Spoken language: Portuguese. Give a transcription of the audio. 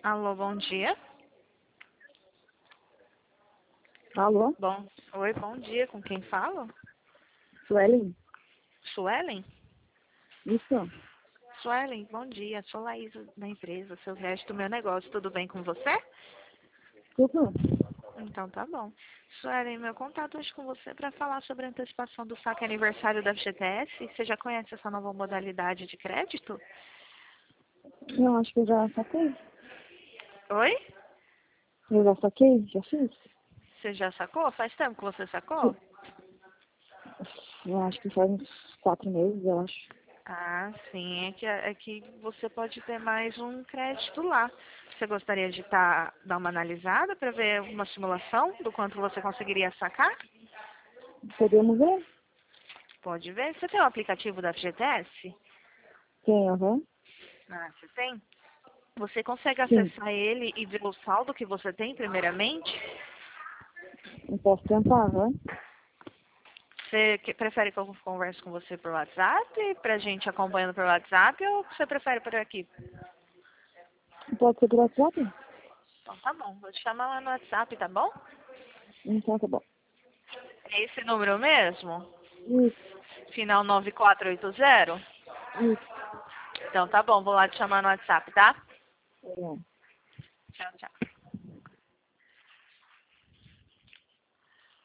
Alô, bom dia. Alô? Oi, bom dia. Com quem falo? Suelen? Suelen? Isso? Suelen, bom dia. Sou Laís da empresa, seu resto do meu negócio. Tudo bem com você? Tudo? Então tá bom. Suelen, meu contato hoje com você para falar sobre a antecipação do saque aniversário da FGTS. Você já conhece essa nova modalidade de crédito? Eu acho que eu já saquei. Oi? Eu já saquei? Já fiz? Você já sacou? Faz tempo que você sacou? Eu acho que faz uns 4 meses, eu acho. Ah, sim. É que você pode ter mais um crédito lá. Você gostaria de dar uma analisada para ver uma simulação do quanto você conseguiria sacar? Podemos ver? Pode ver. Você tem o aplicativo da FGTS? Tem, aham. Ah, você tem? Você consegue Sim. acessar ele e ver o saldo que você tem primeiramente? Eu posso tentar, aham. Você prefere que eu converse com você por WhatsApp, pra gente acompanhando por WhatsApp, ou você prefere por aqui? Pode ser por WhatsApp? Então tá bom, vou te chamar lá no WhatsApp, tá bom? Então tá bom. É esse número mesmo? Isso, Final 9480? isso. Então tá bom, vou lá te chamar no WhatsApp, tá? É. Tchau, tchau.